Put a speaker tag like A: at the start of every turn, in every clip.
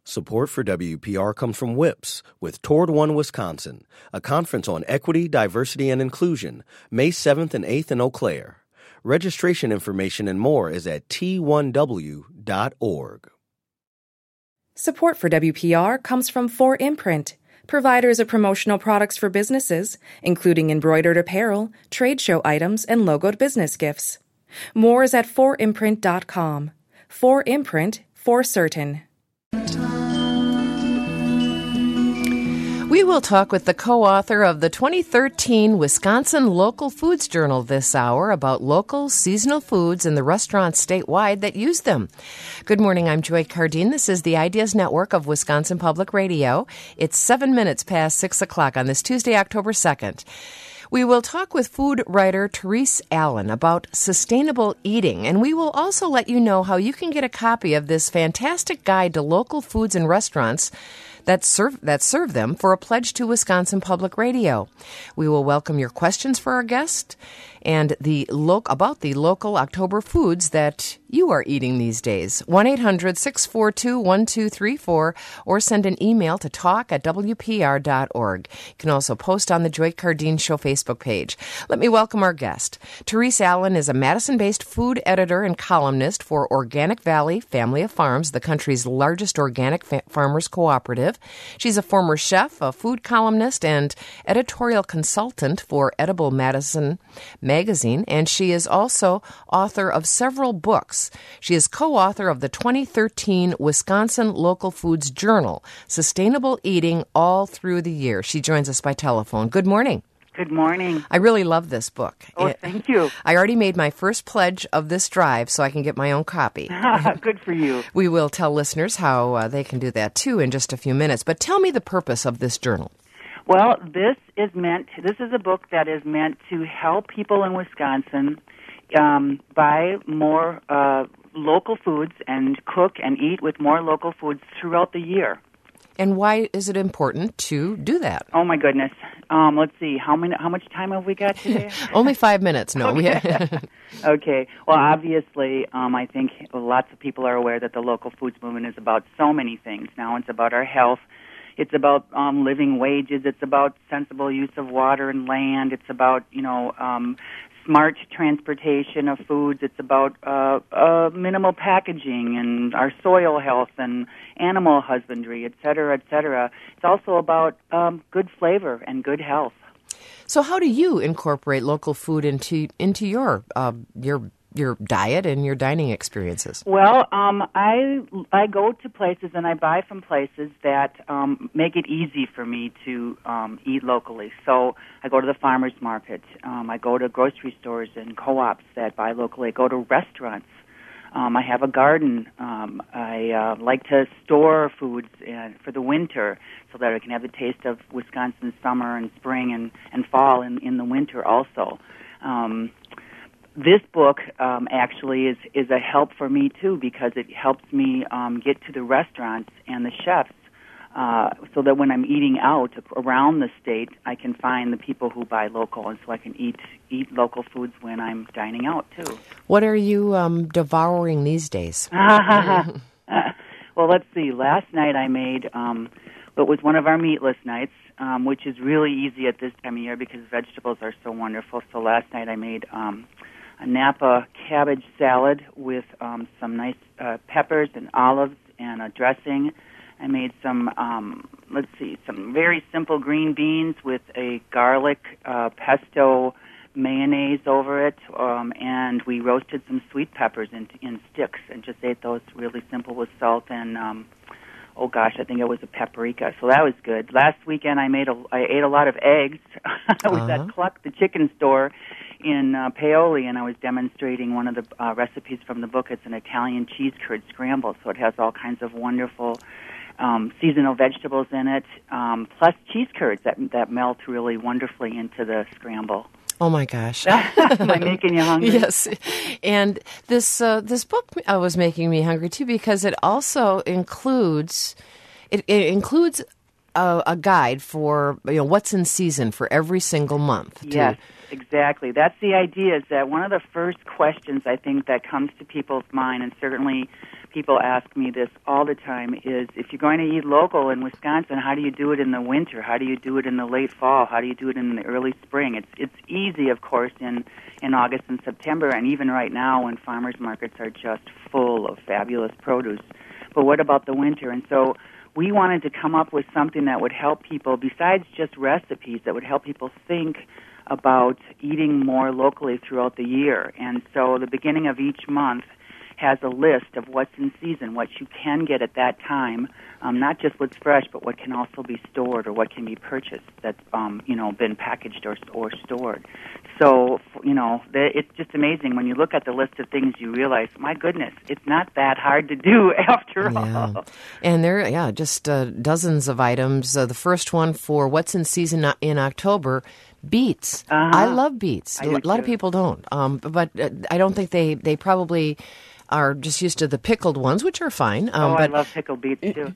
A: Support for WPR comes from WIPS with Toward One Wisconsin, a conference on equity, diversity, and inclusion, May 7th and 8th in Eau Claire. Registration information and more is at t1w.org.
B: Support for WPR comes from 4imprint, providers of promotional products for businesses, including embroidered apparel, trade show items, and logoed business gifts. More is at 4imprint.com. 4imprint, for certain.
C: We will talk with the co-author of the 2013 Wisconsin Local Foods Journal this hour about local seasonal foods and the restaurants statewide that use them. Good morning, I'm Joy Cardine. This is the Ideas Network of Wisconsin Public Radio. It's 7 minutes past 6 o'clock on this Tuesday, October 2nd. We will talk with food writer Therese Allen about sustainable eating, and we will also let you know how you can get a copy of this fantastic guide to local foods and restaurants that serve them for a pledge to Wisconsin Public Radio. We will welcome your questions for our guest and about the local October foods that you are eating these days. 1-800-642-1234 or send an email to talk@wpr.org. You can also post on the Joy Cardine Show Facebook page. Let me welcome our guest. Therese Allen is a Madison-based food editor and columnist for Organic Valley Family of Farms, the country's largest organic farmers cooperative. She's a former chef, a food columnist, and editorial consultant for Edible Madison magazine, and she is also author of several books. She is co-author of the 2013 Wisconsin Local Foods Journal, Sustainable Eating All Through the Year. She joins us by telephone. Good morning.
D: Good morning.
C: I really love this book.
D: Oh, thank you.
C: I already made my first pledge of this drive so I can get my own copy.
D: Good for you.
C: We will tell listeners how they can do that, too, in just a few minutes. But tell me the purpose of this journal.
D: Well, this is a book that is meant to help people in Wisconsin buy more local foods and cook and eat with more local foods throughout the year.
C: And why is it important to do that?
D: Oh, my goodness. Let's see. How much time have we got today?
C: Only 5 minutes, no.
D: Okay. Okay. Well, obviously, I think lots of people are aware that the local foods movement is about so many things. Now it's about our health. It's about living wages. It's about sensible use of water and land. It's about, smart transportation of foods. It's about minimal packaging and our soil health and animal husbandry, et cetera, et cetera. It's also about good flavor and good health.
C: So how do you incorporate local food into your diet and your dining experiences?
D: Well, I go to places and I buy from places that make it easy for me to eat locally. So I go to the farmers market. I go to grocery stores and co-ops that buy locally. I go to restaurants. I have a garden. I like to store foods for the winter so that I can have the taste of Wisconsin summer and spring and fall in the winter also. This book actually is a help for me, too, because it helps me get to the restaurants and the chefs so that when I'm eating out around the state, I can find the people who buy local, and so I can eat local foods when I'm dining out, too.
C: What are you devouring these days?
D: Well, let's see. Last night I made what was one of our meatless nights, which is really easy at this time of year because vegetables are so wonderful. So last night I made a Napa cabbage salad with some nice peppers and olives and a dressing. I made some very simple green beans with a garlic pesto mayonnaise over it, and we roasted some sweet peppers in sticks and just ate those really simple with salt and, I think it was a paprika. So that was good. Last weekend I ate a lot of eggs. I was at Cluck, the chicken store in Paoli, and I was demonstrating one of the recipes from the book. It's an Italian cheese curd scramble, so it has all kinds of wonderful seasonal vegetables in it, plus cheese curds that melt really wonderfully into the scramble.
C: Oh my gosh!
D: Am I making you hungry?
C: Yes, and this book was making me hungry too because it also includes a guide for what's in season for every single month.
D: Yes. exactly. That's the idea, is that one of the first questions I think that comes to people's mind, and certainly people ask me this all the time, is if you're going to eat local in Wisconsin, how do you do it in the winter? How do you do it in the late fall? How do you do it in the early spring? It's easy, of course, in August and September, and even right now when farmers markets are just full of fabulous produce. But what about the winter? And so we wanted to come up with something that would help people, besides just recipes, that would help people think about eating more locally throughout the year. And so the beginning of each month has a list of what's in season, what you can get at that time, not just what's fresh, but what can also be stored or what can be purchased that's been packaged or stored. So, it's just amazing. When you look at the list of things, you realize, my goodness, it's not that hard to do after all.
C: And there, just dozens of items. The first one for what's in season in October, beets. I love beets. A lot of people don't. But I don't think they probably are just used to the pickled ones, which are fine.
D: But I love pickled beets, too.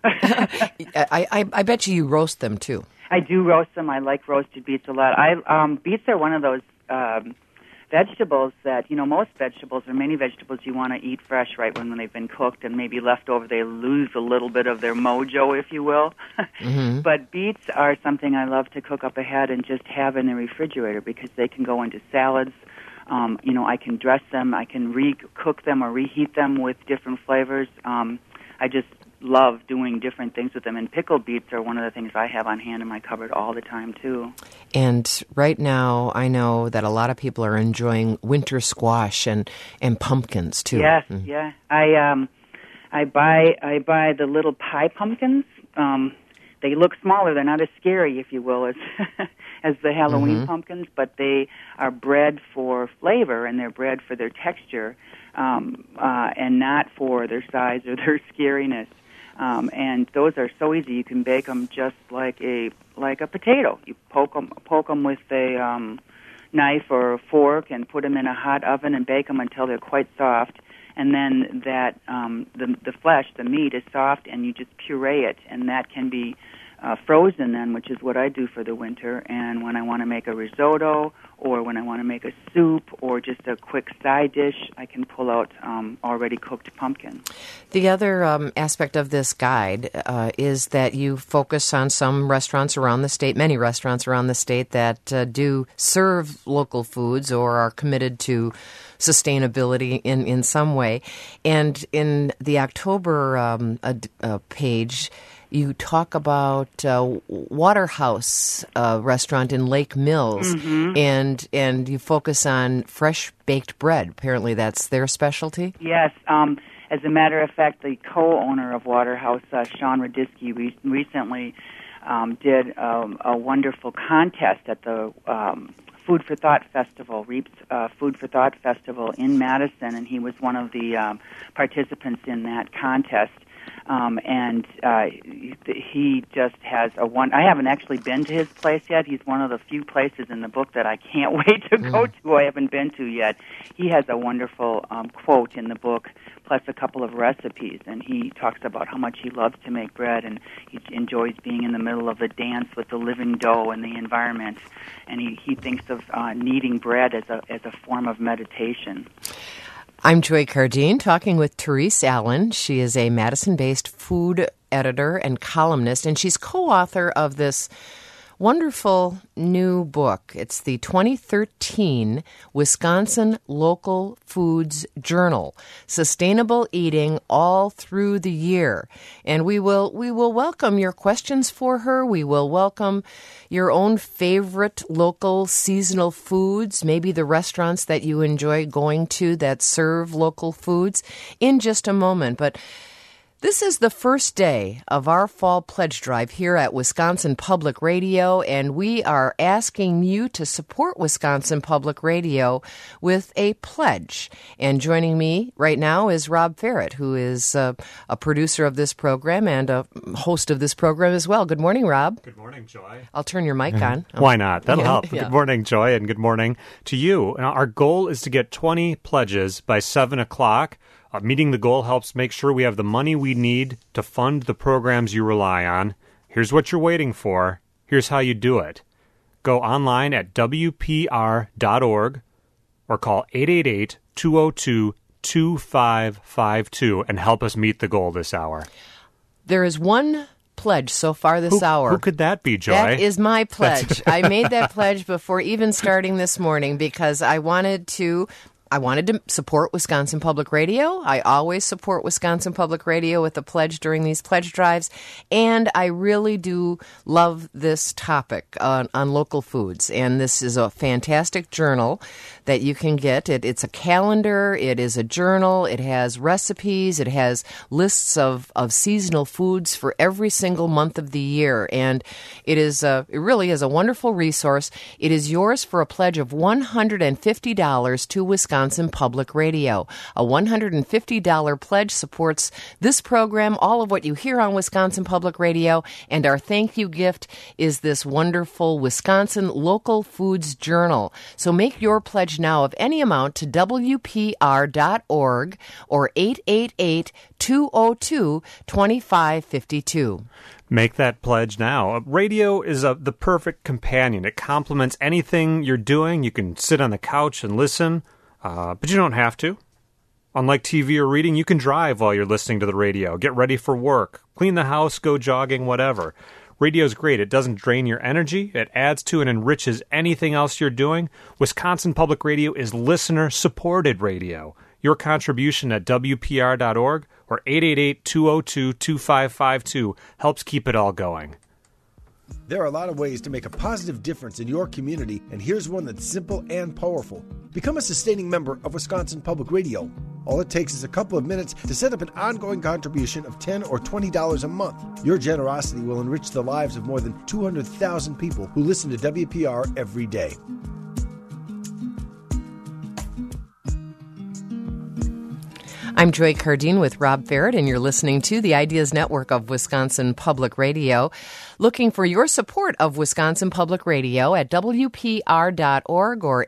C: I bet you roast them, too.
D: I do roast them. I like roasted beets a lot. Beets are one of those vegetables that, most vegetables or many vegetables you want to eat fresh right when they've been cooked, and maybe left over they lose a little bit of their mojo, if you will. Mm-hmm. But beets are something I love to cook up ahead and just have in the refrigerator because they can go into salads. I can dress them, I can re-cook them or reheat them with different flavors. I just love doing different things with them, and pickled beets are one of the things I have on hand in my cupboard all the time, too.
C: And right now, I know that a lot of people are enjoying winter squash and pumpkins, too.
D: Yes, yeah. I buy the little pie pumpkins. They look smaller. They're not as scary, if you will, as the Halloween pumpkins, but they are bred for flavor and they're bred for their texture, and not for their size or their scariness. And those are so easy. You can bake them just like a potato. You poke them with a knife or a fork and put them in a hot oven and bake them until they're quite soft. And then that the flesh, the meat, is soft, and you just puree it, and that can be frozen then, which is what I do for the winter. And when I want to make a risotto or when I want to make a soup or just a quick side dish, I can pull out already cooked pumpkin.
C: The other aspect of this guide is that you focus on some restaurants around the state, many restaurants around the state that do serve local foods or are committed to sustainability in some way. And in the October page, you talk about Waterhouse restaurant in Lake Mills, and you focus on fresh baked bread. Apparently that's their specialty?
D: Yes. As a matter of fact, the co-owner of Waterhouse, Sean Radisky, recently did a wonderful contest at the Food for Thought Festival, Reap's Food for Thought Festival in Madison, and he was one of the participants in that contest. And he just has I haven't actually been to his place yet. He's one of the few places in the book that I can't wait to go to. I haven't been to yet. He has a wonderful quote in the book, plus a couple of recipes, and he talks about how much he loves to make bread, and he enjoys being in the middle of a dance with the living dough and the environment, and he thinks of kneading bread as a form of meditation.
C: I'm Joy Cardine, talking with Therese Allen. She is a Madison-based food editor and columnist, and she's co-author of this wonderful new book. It's the 2013 Wisconsin Local Foods Journal, Sustainable Eating All Through the Year. And we will welcome your questions for her. We will welcome your own favorite local seasonal foods, maybe the restaurants that you enjoy going to that serve local foods, in just a moment. But this is the first day of our fall pledge drive here at Wisconsin Public Radio, and we are asking you to support Wisconsin Public Radio with a pledge. And joining me right now is Rob Ferret, who is a producer of this program and a host of this program as well. Good morning, Rob.
E: Good morning, Joy.
C: I'll turn your mic on.
E: Why not? That'll help.
C: Yeah.
E: Good morning, Joy, and good morning to you. Now, our goal is to get 20 pledges by 7 o'clock. Meeting the goal helps make sure we have the money we need to fund the programs you rely on. Here's what you're waiting for. Here's how you do it. Go online at WPR.org or call 888-202-2552 and help us meet the goal this hour.
C: There is one pledge so far this hour.
E: Who could that be, Joy?
C: That is my pledge. I made that pledge before even starting this morning because I wanted to support Wisconsin Public Radio. I always support Wisconsin Public Radio with a pledge during these pledge drives. And I really do love this topic on local foods. And this is a fantastic journal that you can get. It's a calendar. It is a journal. It has recipes. It has lists of seasonal foods for every single month of the year. And it really is a wonderful resource. It is yours for a pledge of $150 to Wisconsin Public Radio. A $150 pledge supports this program, all of what you hear on Wisconsin Public Radio, and our thank you gift is this wonderful Wisconsin Local Foods Journal. So make your pledge now of any amount to WPR.org or 888-202-2552.
E: Make that pledge now. Radio is the perfect companion. It complements anything you're doing. You can sit on the couch and listen. But you don't have to. Unlike TV or reading, you can drive while you're listening to the radio, get ready for work, clean the house, go jogging, whatever. Radio's great. It doesn't drain your energy. It adds to and enriches anything else you're doing. Wisconsin Public Radio is listener-supported radio. Your contribution at WPR.org or 888-202-2552 helps keep it all going.
F: There are a lot of ways to make a positive difference in your community, and here's one that's simple and powerful. Become a sustaining member of Wisconsin Public Radio. All it takes is a couple of minutes to set up an ongoing contribution of $10 or $20 a month. Your generosity will enrich the lives of more than 200,000 people who listen to WPR every day.
C: I'm Joy Cardine with Rob Ferret, and you're listening to the Ideas Network of Wisconsin Public Radio. Looking for your support of Wisconsin Public Radio at WPR.org or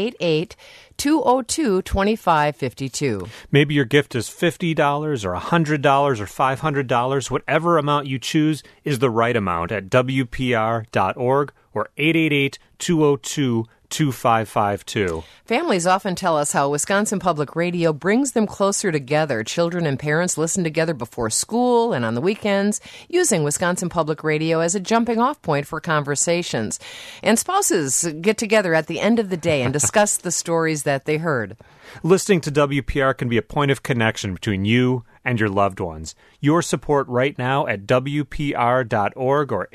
C: 888-202-2552.
E: Maybe your gift is $50 or $100 or $500. Whatever amount you choose is the right amount at WPR.org or 888-202-2552. 2552.
C: Families often tell us how Wisconsin Public Radio brings them closer together. Children and parents listen together before school and on the weekends, using Wisconsin Public Radio as a jumping-off point for conversations. And spouses get together at the end of the day and discuss the stories that they heard.
E: Listening to WPR can be a point of connection between you and your loved ones. Your support right now at WPR.org or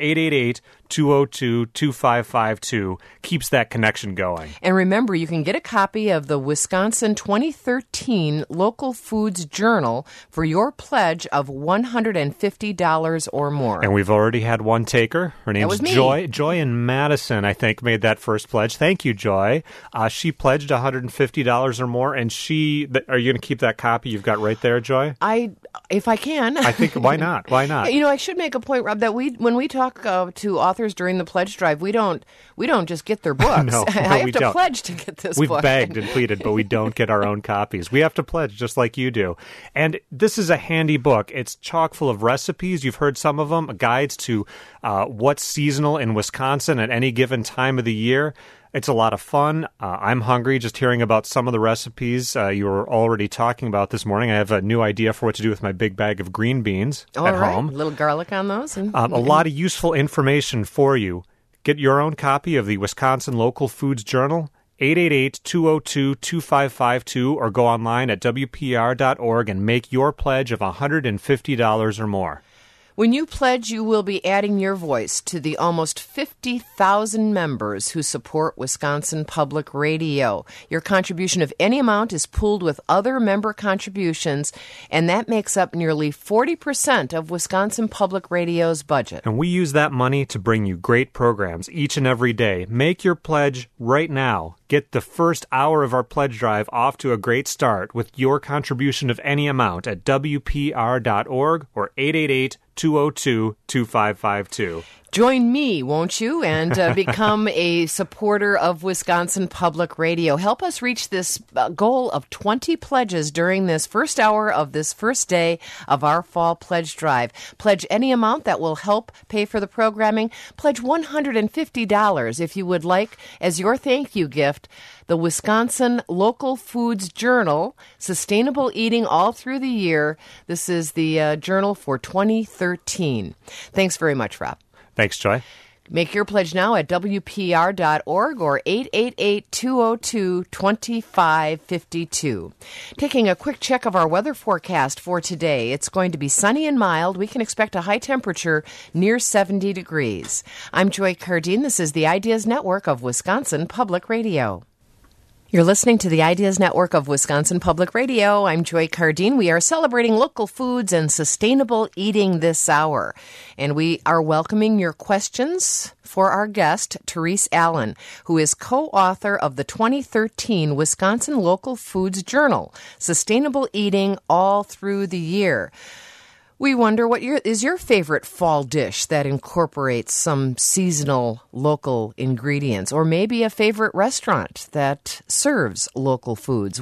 E: 888-202-2552 keeps that connection going.
C: And remember, you can get a copy of the Wisconsin 2013 Local Foods Journal for your pledge of $150 or more.
E: And we've already had one taker. Her name's Joy. Joy in Madison, I think, made that first pledge. Thank you, Joy. She pledged $150 or more, and are you going to keep that copy you've got right there, Joy?
C: If I can.
E: I think, why not? Why not?
C: You know, I should make a point, Rob, that when we talk to authors during the pledge drive, we don't just get their books.
E: No,
C: I have
E: we
C: to
E: don't.
C: pledge to get this
E: We've
C: book.
E: begged and pleaded, but we don't get our own copies. We have to pledge just like you do. And this is a handy book. It's chock full of recipes. You've heard some of them, guides to what's seasonal in Wisconsin at any given time of the year. It's a lot of fun. I'm hungry just hearing about some of the recipes you were already talking about this morning. I have a new idea for what to do with my big bag of green beans at home.
C: A little garlic on those. And
E: a lot of useful information for you. Get your own copy of the Wisconsin Local Foods Journal, 888-202-2552, or go online at WPR.org and make your pledge of $150 or more.
C: When you pledge, you will be adding your voice to the almost 50,000 members who support Wisconsin Public Radio. Your contribution of any amount is pooled with other member contributions, and that makes up nearly 40% of Wisconsin Public Radio's budget.
E: And we use that money to bring you great programs each and every day. Make your pledge right now. Get the first hour of our pledge drive off to a great start with your contribution of any amount at WPR.org or 888-202-2552.
C: Join me, won't you, and become a supporter of Wisconsin Public Radio. Help us reach this goal of 20 pledges during this first hour of this first day of our Fall Pledge Drive. Pledge any amount that will help pay for the programming. Pledge $150 if you would like, as your thank you gift, the Wisconsin Local Foods Journal, Sustainable Eating All Through the Year. This is the journal for 2013. Thanks very much, Rob.
E: Thanks, Joy.
C: Make your pledge now at WPR.org or 888-202-2552. Taking a quick check of our weather forecast for today. It's going to be sunny and mild. We can expect a high temperature near 70 degrees. I'm Joy Cardine. This is the Ideas Network of Wisconsin Public Radio. You're listening to the Ideas Network of Wisconsin Public Radio. I'm Joy Cardine. We are celebrating local foods and sustainable eating this hour. And we are welcoming your questions for our guest, Therese Allen, who is co-author of the 2013 Wisconsin Local Foods Journal, Sustainable Eating All Through the Year. We wonder what is your favorite fall dish that incorporates some seasonal local ingredients, or maybe a favorite restaurant that serves local foods.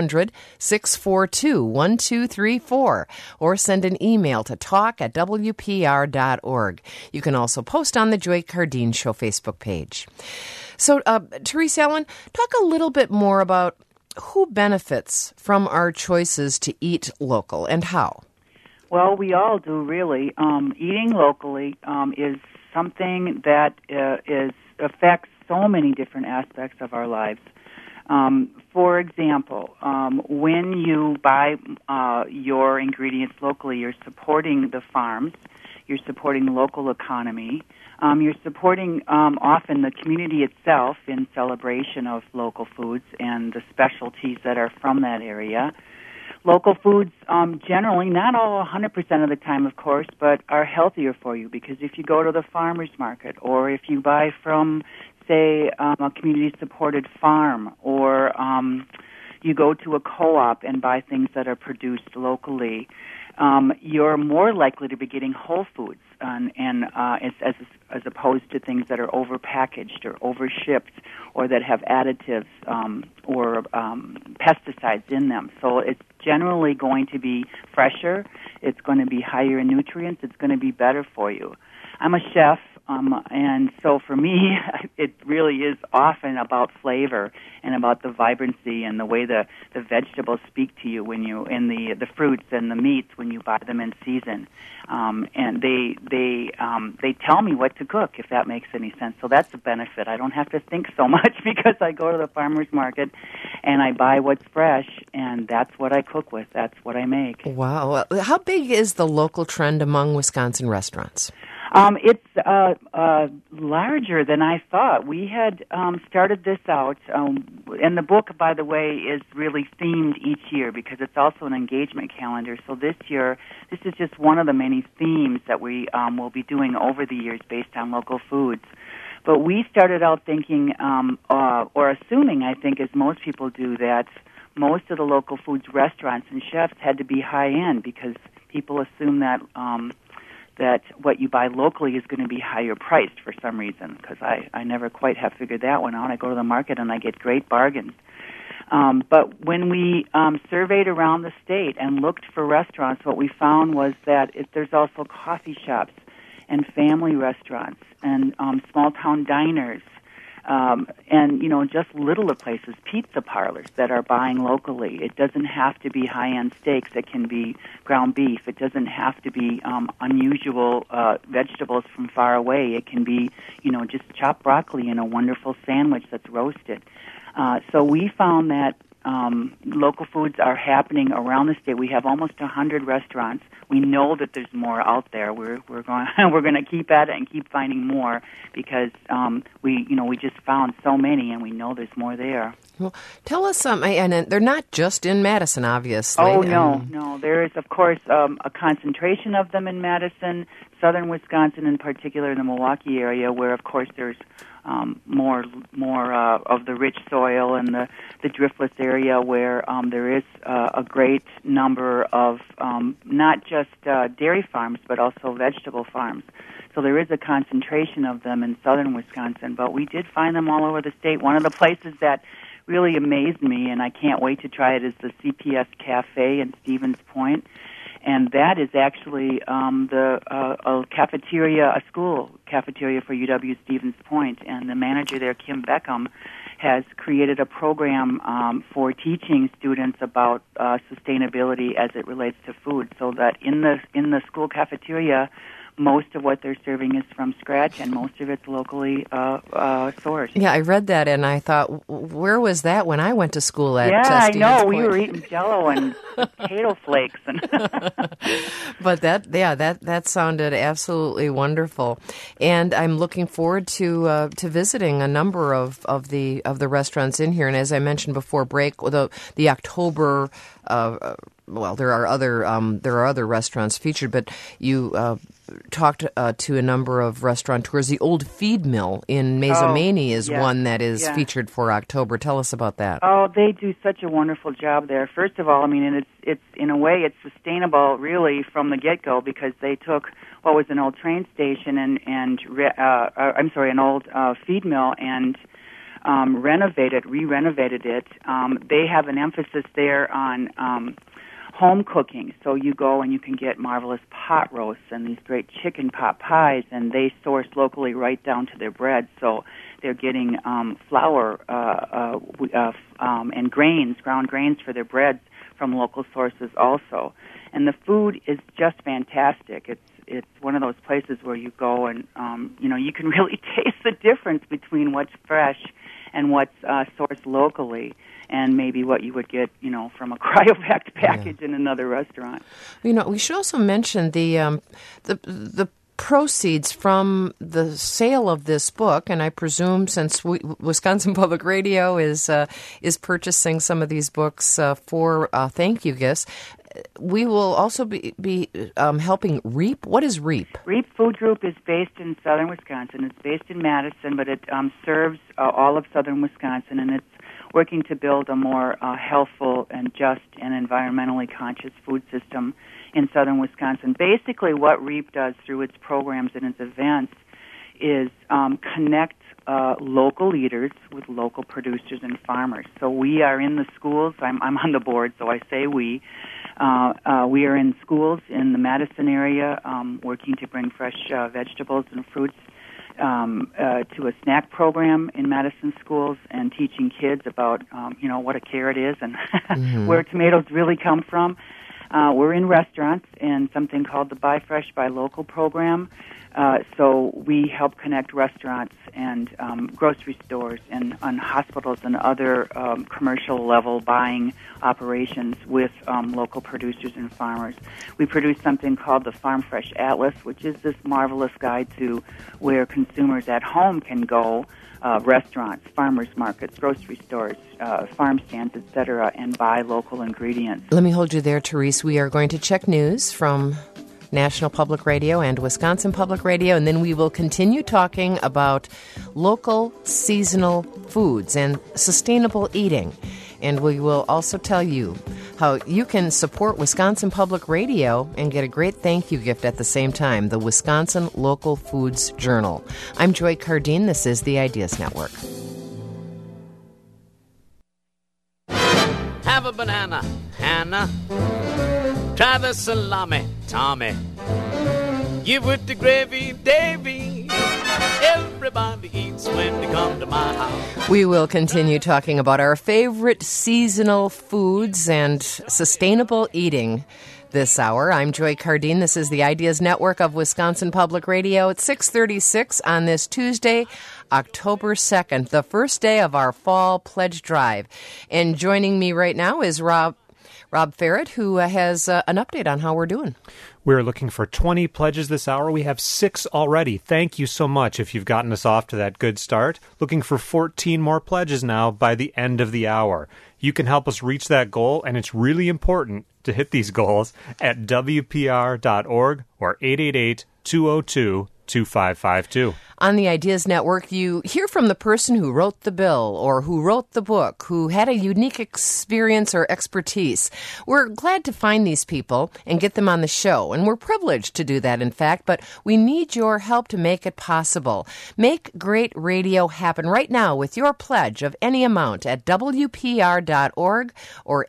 C: 1-800-642-1234, or send an email to talk@wpr.org. You can also post on the Joy Cardine Show Facebook page. So, Therese Allen, talk a little bit more about who benefits from our choices to eat local and how.
D: Well, we all do, really. Eating locally is something that affects so many different aspects of our lives. For example, when you buy your ingredients locally, you're supporting the farms, you're supporting the local economy, you're supporting often the community itself in celebration of local foods and the specialties that are from that area. Local foods, generally, not all 100% of the time, of course, but are healthier for you, because if you go to the farmer's market, or if you buy from, say, a community-supported farm, or you go to a co-op and buy things that are produced locally, you're more likely to be getting whole foods, as opposed to things that are overpackaged or overshipped, or that have additives or pesticides in them. So it's generally going to be fresher. It's going to be higher in nutrients. It's going to be better for you. I'm a chef, and so for me, it really is often about flavor and about the vibrancy and the way the vegetables speak to you when you, and the fruits and the meats when you buy them in season. And they tell me what to cook, if that makes any sense. So that's a benefit. I don't have to think so much because I go to the farmer's market and I buy what's fresh, and that's what I cook with. That's what I make.
C: Wow. How big is the local trend among Wisconsin restaurants?
D: It's larger than I thought. We had started this out, and the book, by the way, is really themed each year because it's also an engagement calendar. So this year, this is just one of the many themes that we will be doing over the years based on local foods. But we started out thinking, or assuming, I think, as most people do, that most of the local foods restaurants and chefs had to be high-end because people assume that that what you buy locally is going to be higher priced for some reason, because I never quite have figured that one out. I go to the market and I get great bargains. But when we surveyed around the state and looked for restaurants, what we found was that there's also coffee shops and family restaurants and small-town diners, and, just littler places, pizza parlors that are buying locally. It doesn't have to be high-end steaks. It can be ground beef. It doesn't have to be unusual vegetables from far away. It can be, just chopped broccoli in a wonderful sandwich that's roasted. So we found that local foods are happening around the state. We have almost 100 restaurants. We know that there's more out there. We're going to keep at it and keep finding more because we just found so many, and we know there's more there.
C: Well, tell us and they're not just in Madison, obviously.
D: Oh, no. There is, of course, a concentration of them in Madison, southern Wisconsin in particular, in the Milwaukee area, where, of course, there's more of the rich soil, and the driftless area where there is a great number of not just dairy farms, but also vegetable farms. So there is a concentration of them in southern Wisconsin, but we did find them all over the state. One of the places that really amazed me, and I can't wait to try it, is the CPS Cafe in Stevens Point. And that is actually a cafeteria, a school cafeteria for UW Stevens Point. And the manager there, Kim Beckham, has created a program for teaching students about sustainability as it relates to food, so that in the school cafeteria, most of what they're serving is from scratch, and most of it's locally sourced.
C: Yeah, I read that, and I thought, where was that when I went to school at
D: Stevens
C: Point?
D: I know. We were eating Jell-O and potato flakes.
C: But that sounded absolutely wonderful, and I'm looking forward to visiting a number of the restaurants in here. And as I mentioned before break, the October. Well, there are other restaurants featured, but you talked to a number of restaurateurs. The Old Feed Mill in Mazomanie is one that is featured for October. Tell us about that.
D: Oh, they do such a wonderful job there. First of all, I mean, it's in a way it's sustainable really from the get-go, because they took what was an old train station and an old feed mill and re-renovated it. They have an emphasis there on home cooking. So you go and you can get marvelous pot roasts and these great chicken pot pies, and they source locally right down to their bread. So they're getting flour and grains, ground grains for their breads from local sources also. And the food is just fantastic. It's one of those places where you go and you can really taste the difference between what's fresh and what's sourced locally, and maybe what you would get, from a cryovac package in another restaurant.
C: We should also mention the proceeds from the sale of this book, and I presume since Wisconsin Public Radio is purchasing some of these books for thank you gifts, we will also be helping REAP. What is REAP?
D: REAP Food Group is based in southern Wisconsin. It's based in Madison, but it serves all of southern Wisconsin, and it's working to build a more healthful and just and environmentally conscious food system in southern Wisconsin. Basically, what REAP does through its programs and its events is connect local leaders with local producers and farmers. So we are in the schools. I'm on the board, so I say we. We are in schools in the Madison area, working to bring fresh vegetables and fruits to a snack program in Madison schools, and teaching kids about what a carrot is and where tomatoes really come from. We're in restaurants and something called the Buy Fresh, Buy Local program. So we help connect restaurants and grocery stores and hospitals and other commercial level buying operations with local producers and farmers. We produce something called the Farm Fresh Atlas, which is this marvelous guide to where consumers at home can go, restaurants, farmers markets, grocery stores, farm stands, etc., and buy local ingredients.
C: Let me hold you there, Therese. We are going to check news from National Public Radio and Wisconsin Public Radio, and then we will continue talking about local seasonal foods and sustainable eating. And we will also tell you how you can support Wisconsin Public Radio and get a great thank you gift at the same time, the Wisconsin Local Foods Journal. I'm Joy Cardine. This is the Ideas Network.
G: Have a banana, Hannah. Try the salami, Tommy. Give it the gravy, Davy. Everybody eats when they come to my house.
C: We will continue talking about our favorite seasonal foods and sustainable eating this hour. I'm Joy Cardine. This is the Ideas Network of Wisconsin Public Radio at 6:36 on this Tuesday, October 2nd, the first day of our fall pledge drive. And joining me right now is Rob Ferret, who has an update on how we're doing.
E: We're looking for 20 pledges this hour. We have 6 already. Thank you so much if you've gotten us off to that good start. Looking for 14 more pledges now by the end of the hour. You can help us reach that goal, and it's really important to hit these goals at WPR.org or 888-202-2552.
C: On the Ideas Network, you hear from the person who wrote the bill or who wrote the book, who had a unique experience or expertise. We're glad to find these people and get them on the show, and we're privileged to do that, in fact, but we need your help to make it possible. Make great radio happen right now with your pledge of any amount at WPR.org or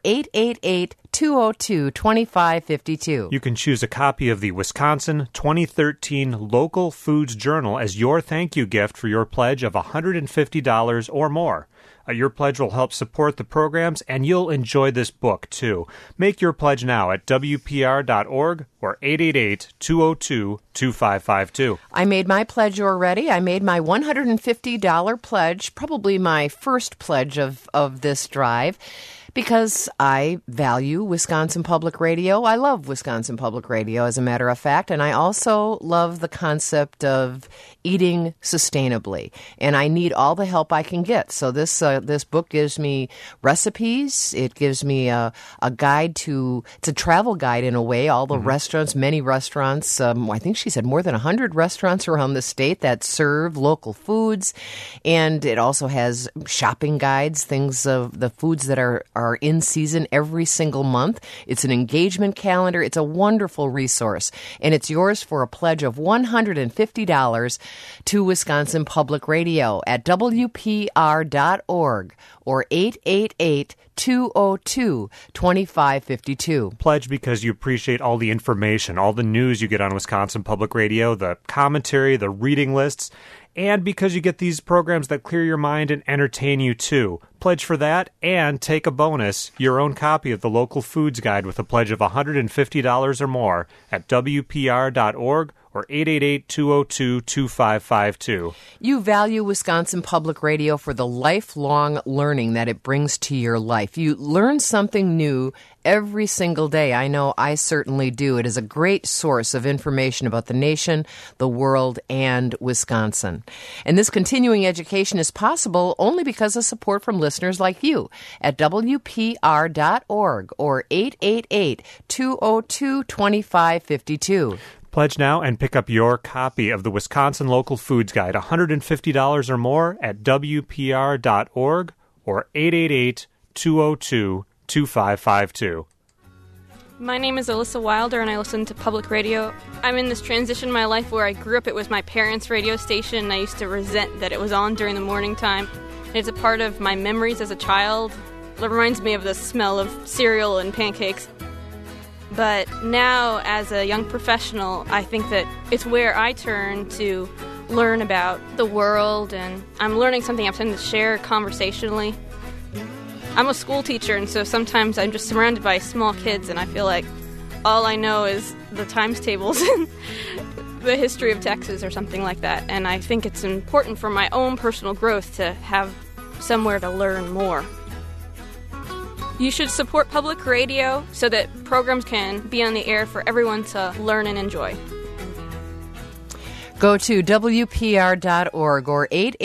C: 888-202-2552.
E: You can choose a copy of the Wisconsin 2013 Local Foods Journal as your thank you gift for your pledge of $150 or more. Your pledge will help support the programs, and you'll enjoy this book, too. Make your pledge now at WPR.org or 888-202-2552.
C: I made my pledge already. I made my $150 pledge, probably my first pledge of this drive, because I value Wisconsin Public Radio. I love Wisconsin Public Radio, as a matter of fact, and I also love the concept of eating sustainably, and I need all the help I can get. So this book gives me recipes. It gives me a guide it's a travel guide in a way, all the restaurants, many restaurants. I think she said more than 100 restaurants around the state that serve local foods, and it also has shopping guides, things of the foods that are in season every single month. It's an engagement calendar. It's a wonderful resource, and it's yours for a pledge of $150 to Wisconsin Public Radio at WPR.org or 888-202-2552.
E: Pledge because you appreciate all the information, all the news you get on Wisconsin Public Radio, the commentary, the reading lists, and because you get these programs that clear your mind and entertain you, too. Pledge for that and take a bonus, your own copy of the Local Foods Guide with a pledge of $150 or more at WPR.org or 888-202-2552.
C: You value Wisconsin Public Radio for the lifelong learning that it brings to your life. You learn something new every single day. I know I certainly do. It is a great source of information about the nation, the world, and Wisconsin. And this continuing education is possible only because of support from listeners like you at WPR.org or 888-202-2552.
E: Pledge now and pick up your copy of the Wisconsin Local Foods Guide, $150 or more at WPR.org or 888-202-2552.
H: My name is Alyssa Wilder, and I listen to public radio. I'm in this transition in my life where I grew up. It was my parents' radio station, and I used to resent that it was on during the morning time. And it's a part of my memories as a child. It reminds me of the smell of cereal and pancakes. But now, as a young professional, I think that it's where I turn to learn about the world, and I'm learning something I'm trying to share conversationally. I'm a school teacher, and so sometimes I'm just surrounded by small kids, and I feel like all I know is the times tables and the history of Texas or something like that. And I think it's important for my own personal growth to have somewhere to learn more. You should support public radio so that programs can be on the air for everyone to learn and enjoy.
C: Go to WPR.org or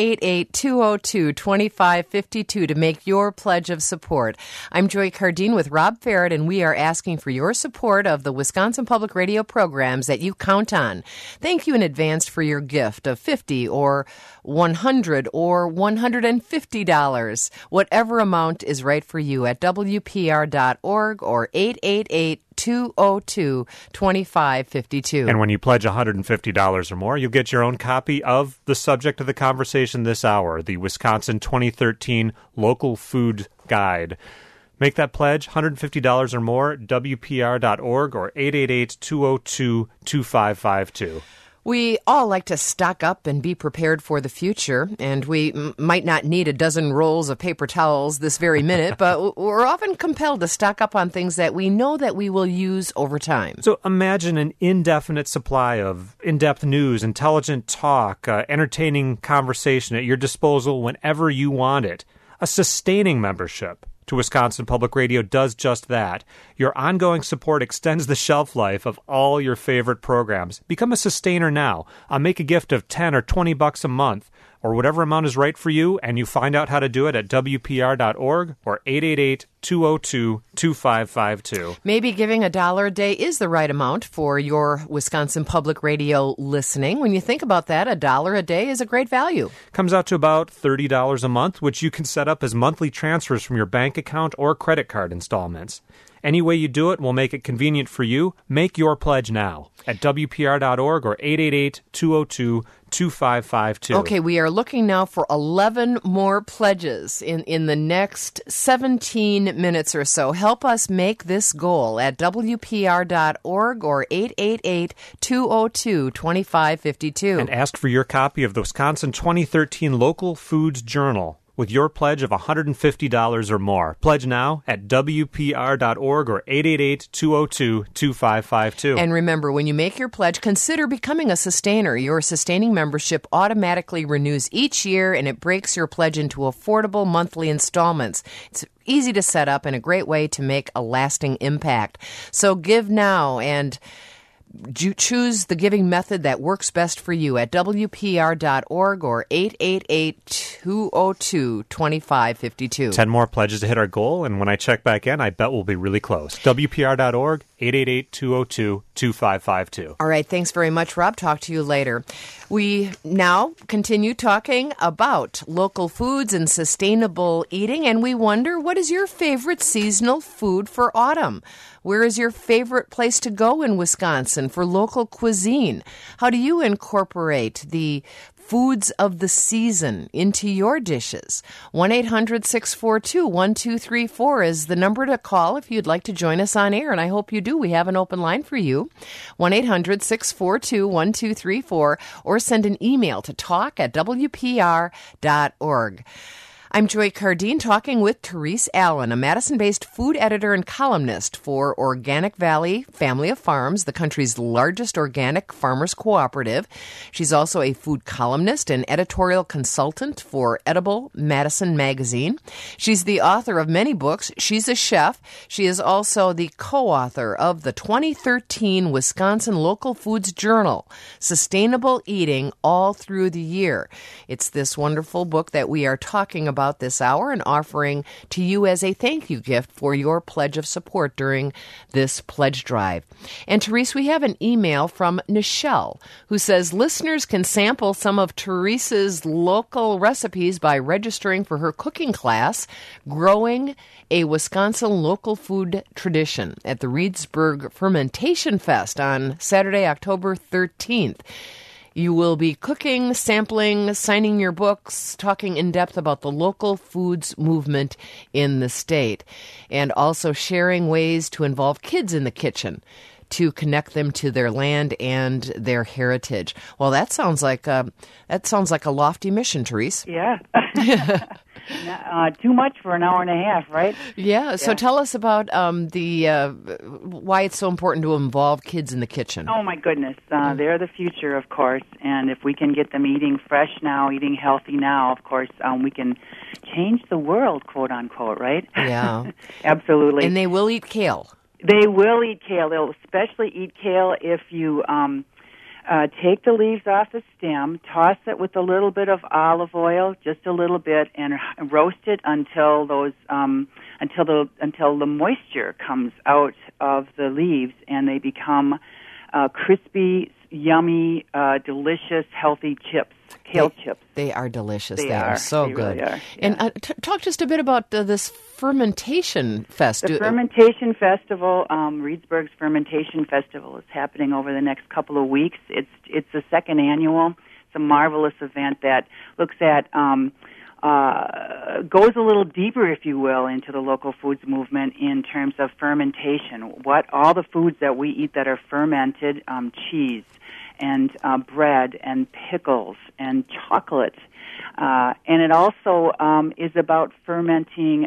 C: 888-202-2552 to make your pledge of support. I'm Joy Cardine with Rob Farrett, and we are asking for your support of the Wisconsin Public Radio programs that you count on. Thank you in advance for your gift of $50 or $100 or $150. Whatever amount is right for you at WPR.org or 888-202-2552.
E: And when you pledge $150 or more, you'll get your own copy of the subject of the conversation this hour, the Wisconsin 2013 Local Food Guide. Make that pledge, $150 or more, WPR.org or 888-202-2552.
C: We all like to stock up and be prepared for the future, and we might not need a dozen rolls of paper towels this very minute, but we're often compelled to stock up on things that we know that we will use over time.
E: So imagine an indefinite supply of in-depth news, intelligent talk, entertaining conversation at your disposal whenever you want it. A sustaining membership. to Wisconsin Public Radio does just that. Your ongoing support extends the shelf life of all your favorite programs. Become a sustainer now. Make a gift of $10 or $20 a month, or whatever amount is right for you, and you find out how to do it at WPR.org or 888-202-2552.
C: Maybe giving $1 a day is the right amount for your Wisconsin Public Radio listening. When you think about that, $1 a day is a great value.
E: Comes out to about $30 a month, which you can set up as monthly transfers from your bank account or credit card installments. Any way you do it will make it convenient for you. Make your pledge now at WPR.org or 888-202-2552.
C: Okay, we are looking now for 11 more pledges in the next 17 minutes or so. Help us make this goal at WPR.org or 888-202-2552.
E: And ask for your copy of the Wisconsin 2013 Local Foods Journal with your pledge of $150 or more. Pledge now at WPR.org or 888-202-2552.
C: And remember, when you make your pledge, consider becoming a sustainer. Your sustaining membership automatically renews each year, and it breaks your pledge into affordable monthly installments. It's easy to set up and a great way to make a lasting impact. So give now and choose the giving method that works best for you at WPR.org or 888-202-2552.
E: 10 more pledges to hit our goal, and when I check back in, I bet we'll be really close. WPR.org, 888-202-2552.
C: All right, thanks very much, Rob. Talk to you later. We now continue talking about local foods and sustainable eating, and we wonder, what is your favorite seasonal food for autumn? Where is your favorite place to go in Wisconsin for local cuisine? How do you incorporate the foods of the season into your dishes? 1-800-642-1234 is the number to call if you'd like to join us on air, and I hope you do. We have an open line for you, 1-800-642-1234, or send an email to talk@WPR.org. I'm Joy Cardine, talking with Therese Allen, a Madison-based food editor and columnist for Organic Valley Family of Farms, the country's largest organic farmers cooperative. She's also a food columnist and editorial consultant for Edible Madison magazine. She's the author of many books. She's a chef. She is also the co-author of the 2013 Wisconsin Local Foods Journal, Sustainable Eating All Through the Year. It's this wonderful book that we are talking about this hour and offering to you as a thank you gift for your pledge of support during this pledge drive. And Therese, we have an email from Nichelle who says listeners can sample some of Therese's local recipes by registering for her cooking class, Growing a Wisconsin Local Food Tradition, at the Reedsburg Fermentation Fest on Saturday, October 13th. You will be cooking, sampling, signing your books, talking in depth about the local foods movement in the state, and also sharing ways to involve kids in the kitchen to connect them to their land and their heritage. Well, that sounds like a lofty mission, Therese.
D: Yeah. Too much for an hour and a half, right?
C: Yeah. So tell us about why it's so important to involve kids in the kitchen.
D: Oh, my goodness. They're the future, of course. And if we can get them eating fresh now, eating healthy now, of course, we can change the world, quote unquote, right?
C: Yeah.
D: Absolutely.
C: And they will eat kale.
D: They will eat kale. They'll especially eat kale if you take the leaves off the stem, toss it with a little bit of olive oil, just a little bit, and roast it until the moisture comes out of the leaves, and they become crispy, yummy, delicious, healthy chips. Kale chips.
C: They are delicious. They are so good.
D: Really are.
C: Yeah. And talk just a bit about this fermentation fest.
D: The Fermentation Festival, Reedsburg's Fermentation Festival, is happening over the next couple of weeks. It's the second annual. It's a marvelous event that looks at goes a little deeper, if you will, into the local foods movement in terms of fermentation. What all the foods that we eat that are fermented, cheese and bread and pickles and chocolate. And it also is about fermenting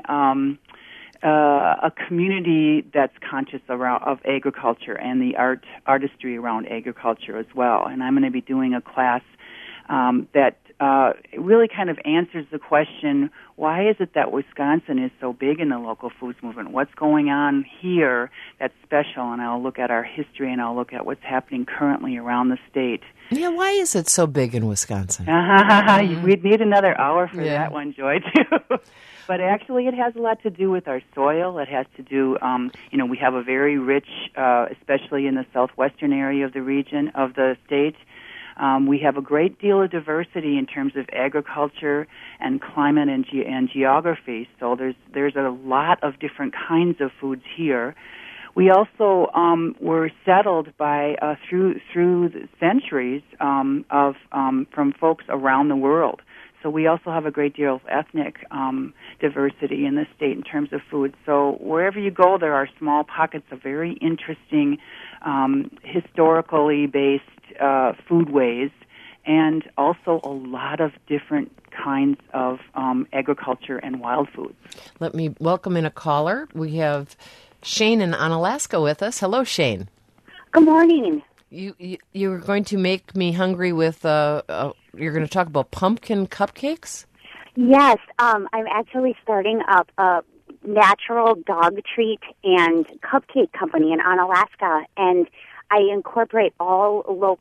D: a community that's conscious of agriculture and the artistry around agriculture as well. And I'm going to be doing a class that it really kind of answers the question, why is it that Wisconsin is so big in the local foods movement? What's going on here that's special? And I'll look at our history, and I'll look at what's happening currently around the state.
C: Yeah, why is it so big in Wisconsin?
D: We'd need another hour for that one, Joy, too. But actually, it has a lot to do with our soil. It has to do, we have a very rich, especially in the southwestern area of the region, of the state. We have a great deal of diversity in terms of agriculture and climate and geography. So there's a lot of different kinds of foods here. We also were settled by through the centuries from folks around the world. So we also have a great deal of ethnic diversity in the state in terms of food. So wherever you go, there are small pockets of very interesting, historically based foodways, and also a lot of different kinds of agriculture and wild foods.
C: Let me welcome in a caller. We have Shane in Onalaska with us. Hello, Shane.
I: Good morning.
C: You were going to make me hungry with, you're going to talk about pumpkin cupcakes?
I: Yes, I'm actually starting up a natural dog treat and cupcake company in Onalaska, and I incorporate all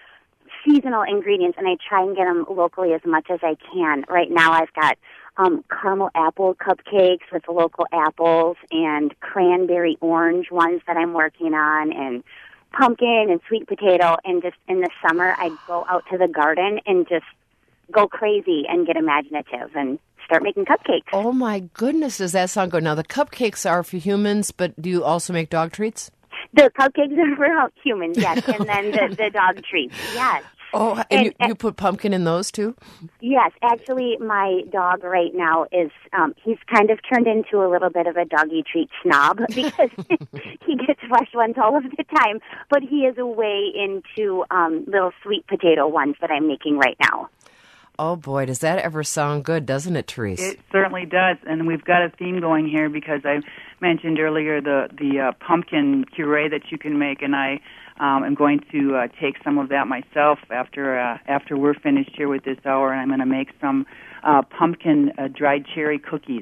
I: seasonal ingredients, and I try and get them locally as much as I can. Right now I've got caramel apple cupcakes with local apples and cranberry orange ones that I'm working on, and pumpkin and sweet potato. And just in the summer, I go out to the garden and just go crazy and get imaginative and start making cupcakes.
C: Oh, my goodness, does that sound good? Now, the cupcakes are for humans, but do you also make dog treats?
I: The cupcakes are for humans, yes, and then the dog treats, yes.
C: Oh, and you put pumpkin in those, too?
I: Yes. Actually, my dog right now is, he's kind of turned into a little bit of a doggy treat snob because he gets fresh ones all of the time. But he is way into little sweet potato ones that I'm making right now.
C: Oh, boy, does that ever sound good, doesn't it, Therese?
D: It certainly does, and we've got a theme going here because I mentioned earlier the pumpkin puree that you can make, and I am going to take some of that myself after we're finished here with this hour, and I'm going to make some pumpkin dried cherry cookies.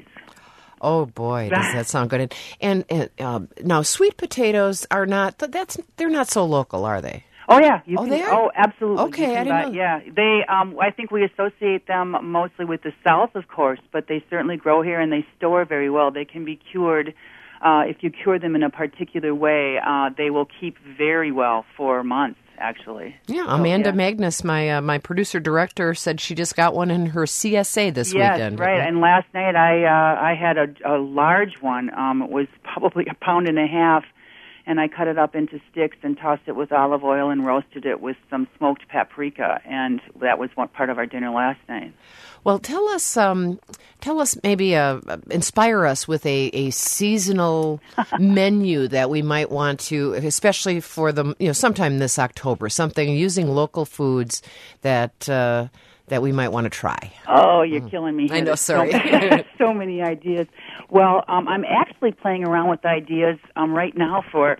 C: Oh boy, does that sound good! And now, sweet potatoes are not they're not so local, are they?
D: Oh yeah,
C: they are.
D: Oh, absolutely.
C: Okay, I didn't know.
D: Yeah, they. I think we associate them mostly with the South, of course, but they certainly grow here and they store very well. They can be cured. If you cure them in a particular way, they will keep very well for months, actually.
C: Yeah, Amanda Magnus, my producer-director, said she just got one in her CSA this weekend.
D: Yes, right. And last night I had a large one. It was probably 1.5 pounds, and I cut it up into sticks and tossed it with olive oil and roasted it with some smoked paprika, and that was one part of our dinner last night.
C: Well, tell us maybe, inspire us with a seasonal menu that we might want to, especially for sometime this October, something using local foods that we might want to try.
D: Oh, you're killing me here.
C: I know, sorry.
D: So many ideas. Well, I'm actually playing around with ideas right now for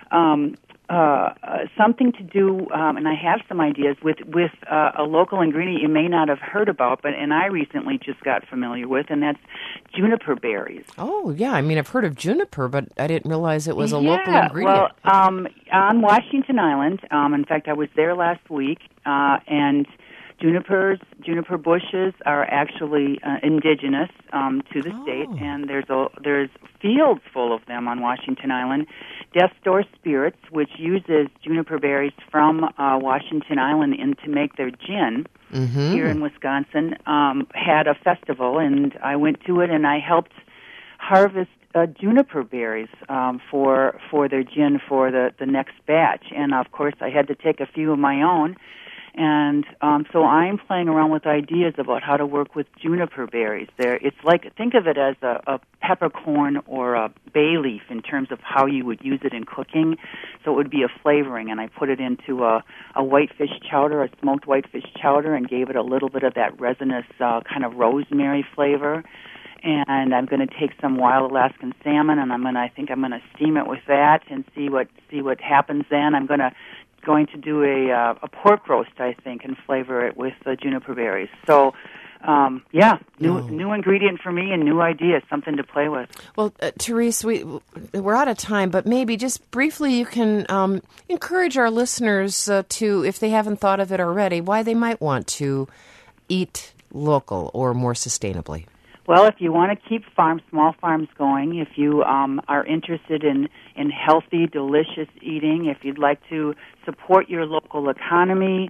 D: something to do, and I have some ideas with a local ingredient you may not have heard about, and I recently just got familiar with, and that's juniper berries.
C: Oh, yeah. I mean, I've heard of juniper, but I didn't realize it was a local ingredient.
D: Well, on Washington Island, in fact, I was there last week, and juniper bushes are actually indigenous to the state, and there's fields full of them on Washington Island. Death Door Spirits, which uses juniper berries from Washington Island to make their gin here in Wisconsin, had a festival, and I went to it, and I helped harvest juniper berries for their gin for the next batch. And, of course, I had to take a few of my own. And so I'm playing around with ideas about how to work with juniper berries. It's like, think of it as a peppercorn or a bay leaf in terms of how you would use it in cooking. So it would be a flavoring, and I put it into a whitefish chowder, a smoked whitefish chowder, and gave it a little bit of that resinous kind of rosemary flavor. And I'm going to take some wild Alaskan salmon, and I think I'm going to steam it with that and see what happens then. I'm going to going to do a pork roast, I think, and flavor it with juniper berries. So, new ingredient for me and new idea, something to play with.
C: Well, Therese, we're out of time, but maybe just briefly you can encourage our listeners to, if they haven't thought of it already, why they might want to eat local or more sustainably.
D: Well, if you want to keep small farms going, if you are interested in healthy, delicious eating, if you'd like to support your local economy,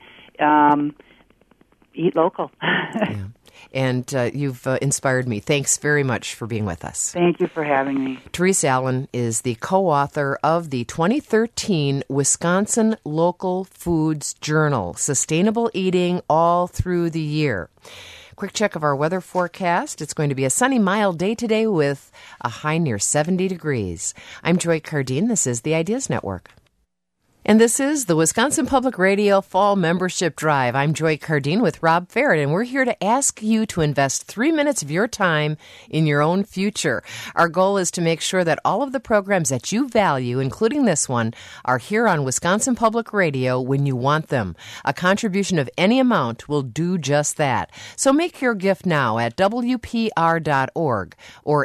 D: eat local.
C: Yeah. And you've inspired me. Thanks very much for being with us.
D: Thank you for having me.
C: Therese Allen is the co-author of the 2013 Wisconsin Local Foods Journal, Sustainable Eating All Through the Year. Quick check of our weather forecast. It's going to be a sunny, mild day today with a high near 70 degrees. I'm Joy Cardine. This is the Ideas Network. And this is the Wisconsin Public Radio Fall Membership Drive. I'm Joy Cardine with Rob Farrett, and we're here to ask you to invest 3 minutes of your time in your own future. Our goal is to make sure that all of the programs that you value, including this one, are here on Wisconsin Public Radio when you want them. A contribution of any amount will do just that. So make your gift now at WPR.org or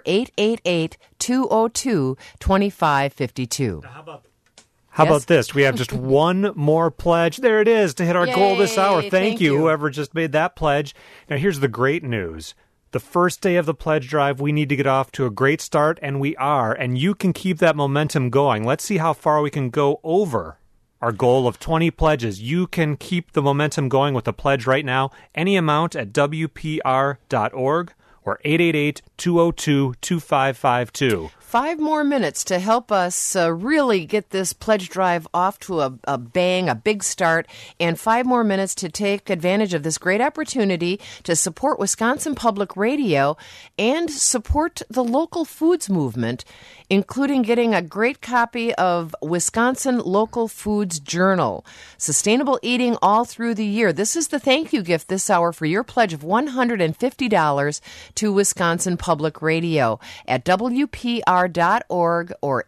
C: 888-202-2552.
E: How about this? We have just one more pledge. There it is to hit our goal this hour. Thank you, whoever just made that pledge. Now, here's the great news. The first day of the pledge drive, we need to get off to a great start, and we are. And you can keep that momentum going. Let's see how far we can go over our goal of 20 pledges. You can keep the momentum going with a pledge right now. Any amount at WPR.org or 888-202-2552.
C: 5 more minutes to help us really get this pledge drive off to a bang, a big start, and 5 more minutes to take advantage of this great opportunity to support Wisconsin Public Radio and support the local foods movement, including getting a great copy of Wisconsin Local Foods Journal, Sustainable Eating All Through the Year. This is the thank you gift this hour for your pledge of $150 to Wisconsin Public Radio at WPR.org or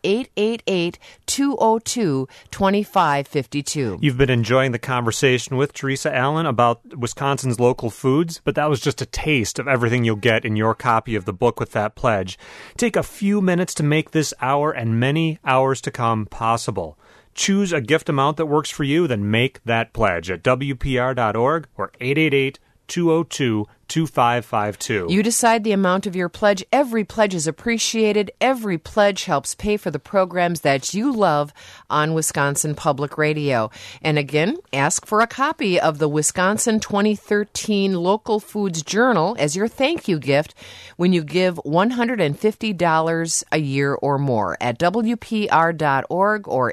C: 888-202-2552.
E: You've been enjoying the conversation with Theresa Allen about Wisconsin's local foods, but that was just a taste of everything you'll get in your copy of the book with that pledge. Take a few minutes to make this hour and many hours to come possible. Choose a gift amount that works for you, then make that pledge at WPR.org or 888-202-2552.
C: You decide the amount of your pledge. Every pledge is appreciated. Every pledge helps pay for the programs that you love on Wisconsin Public Radio. And again, ask for a copy of the Wisconsin 2013 Local Foods Journal as your thank you gift when you give $150 a year or more at WPR.org or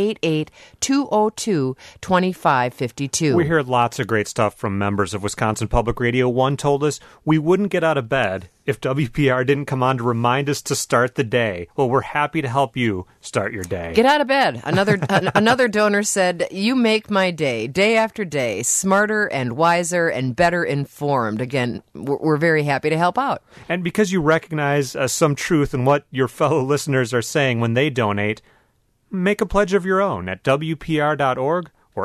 C: 888-202-2552.
E: We hear lots of great stuff from members of Wisconsin Public Radio. One told us we wouldn't get out of bed if WPR didn't come on to remind us to start the day. Well, we're happy to help you start your day.
C: Get out of bed. Another donor said, you make my day after day, smarter and wiser and better informed. Again, we're very happy to help out.
E: And because you recognize some truth in what your fellow listeners are saying when they donate, make a pledge of your own at WPR.org or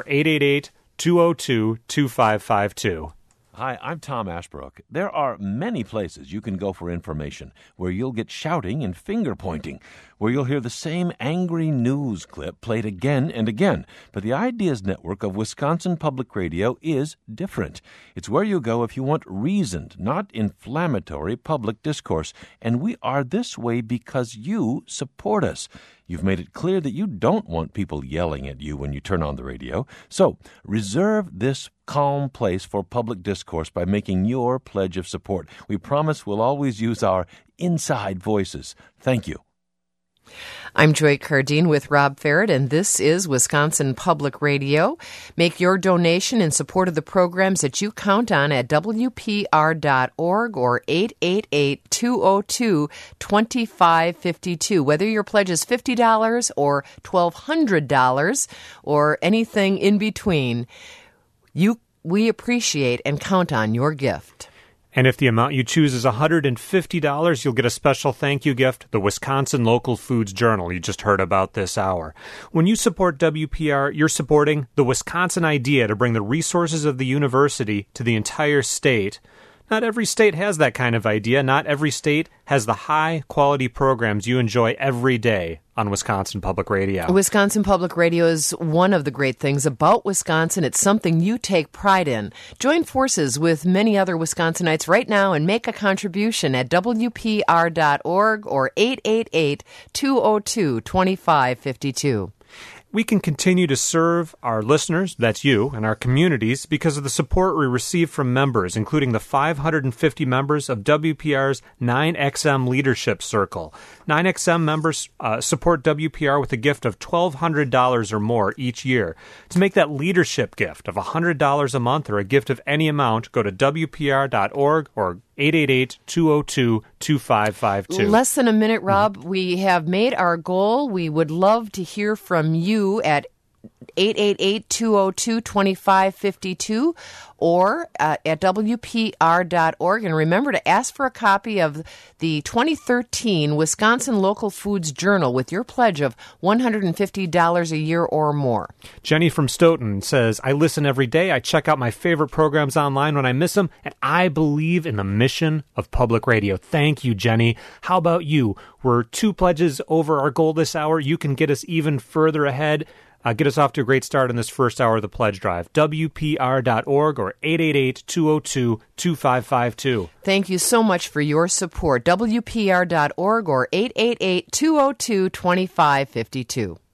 E: 888-202-2552.
J: Hi, I'm Tom Ashbrook. There are many places you can go for information where you'll get shouting and finger-pointing, where you'll hear the same angry news clip played again and again. But the Ideas Network of Wisconsin Public Radio is different. It's where you go if you want reasoned, not inflammatory public discourse. And we are this way because you support us. You've made it clear that you don't want people yelling at you when you turn on the radio. So reserve this calm place for public discourse by making your pledge of support. We promise we'll always use our inside voices. Thank you.
C: I'm Joy Cardine with Rob Farrett, and this is Wisconsin Public Radio. Make your donation in support of the programs that you count on at WPR.org or 888-202-2552. Whether your pledge is $50 or $1,200 or anything in between, we appreciate and count on your gift.
E: And if the amount you choose is $150, you'll get a special thank you gift, the Wisconsin Local Foods Journal you just heard about this hour. When you support WPR, you're supporting the Wisconsin idea to bring the resources of the university to the entire state. Not every state has that kind of idea. Not every state has the high-quality programs you enjoy every day on Wisconsin Public Radio.
C: Wisconsin Public Radio is one of the great things about Wisconsin. It's something you take pride in. Join forces with many other Wisconsinites right now and make a contribution at WPR.org or 888-202-2552.
E: We can continue to serve our listeners, that's you, and our communities because of the support we receive from members, including the 550 members of WPR's 9XM Leadership Circle. 9XM members support WPR with a gift of $1,200 or more each year. To make that leadership gift of $100 a month or a gift of any amount, go to WPR.org or 888-202-2552.
C: Less than a minute, Rob. We have made our goal. We would love to hear from you at 888-202-2552 or at WPR.org. And remember to ask for a copy of the 2013 Wisconsin Local Foods Journal with your pledge of $150 a year or more.
E: Jenny from Stoughton says, I listen every day. I check out my favorite programs online when I miss them, and I believe in the mission of public radio. Thank you, Jenny. How about you? We're 2 pledges over our goal this hour. You can get us even further ahead. Get us off to a great start in this first hour of the pledge drive. WPR.org or 888-202-2552.
C: Thank you so much for your support. WPR.org or 888-202-2552.